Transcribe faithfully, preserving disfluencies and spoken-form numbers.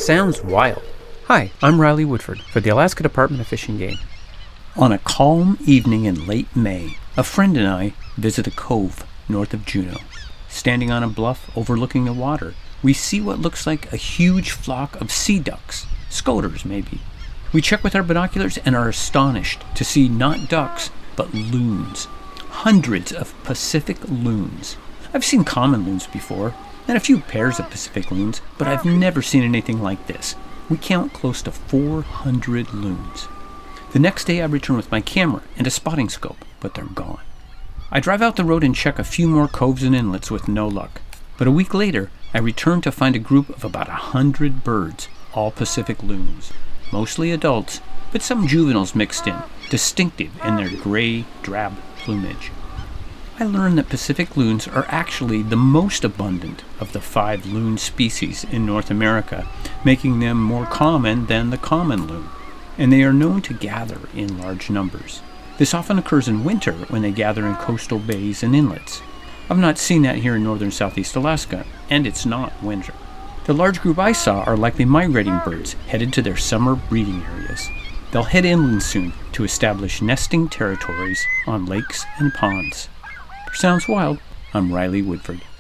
Sounds wild. Hi, I'm Riley Woodford for the Alaska Department of Fish and Game. On a calm evening in late May, a friend and I visit a cove north of Juneau. Standing on a bluff overlooking the water, we see what looks like a huge flock of sea ducks, scoters maybe. We check with our binoculars and are astonished to see not ducks, but loons. Hundreds of Pacific loons. I've seen common loons before, and a few pairs of Pacific loons, but I've never seen anything like this. We count close to four hundred loons. The next day I return with my camera and a spotting scope, but they're gone. I drive out the road and check a few more coves and inlets with no luck. But a week later, I return to find a group of about a hundred birds, all Pacific loons. Mostly adults, but some juveniles mixed in, distinctive in their gray, drab plumage. I learned that Pacific loons are actually the most abundant of the five loon species in North America, making them more common than the common loon, and they are known to gather in large numbers. This often occurs in winter when they gather in coastal bays and inlets. I've not seen that here in northern southeast Alaska, and it's not winter. The large group I saw are likely migrating birds headed to their summer breeding areas. They'll head inland soon to establish nesting territories on lakes and ponds. For Sounds Wild, I'm Riley Woodford.